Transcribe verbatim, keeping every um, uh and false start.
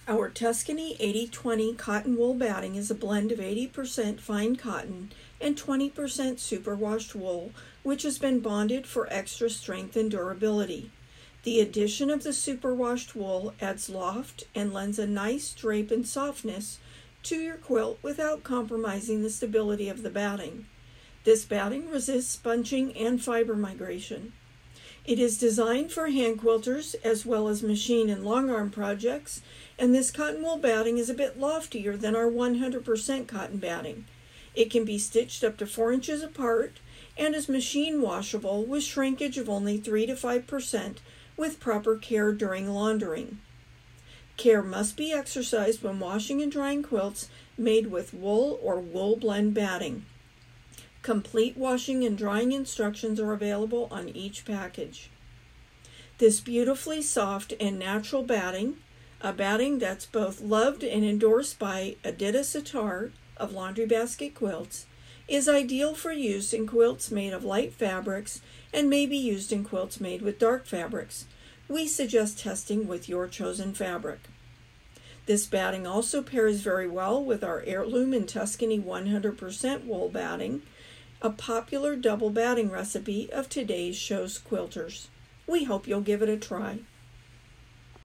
Our Tuscany eighty twenty cotton wool batting is a blend of eighty percent fine cotton and twenty percent superwashed wool, which has been bonded for extra strength and durability. The addition of the superwashed wool adds loft and lends a nice drape and softness to your quilt without compromising the stability of the batting. This batting resists bunching and fiber migration. It is designed for hand quilters as well as machine and long arm projects, and this cotton wool batting is a bit loftier than our one hundred percent cotton batting. It can be stitched up to four inches apart and is machine washable with shrinkage of only three to five percent with proper care during laundering. Care must be exercised when washing and drying quilts made with wool or wool blend batting. Complete washing and drying instructions are available on each package. This beautifully soft and natural batting, a batting that's both loved and endorsed by Aditya Sitar of Laundry Basket Quilts, is ideal for use in quilts made of light fabrics and may be used in quilts made with dark fabrics. We suggest testing with your chosen fabric. This batting also pairs very well with our Heirloom and Tuscany one hundred percent wool batting, a popular double batting recipe of today's show's quilters. We hope you'll give it a try.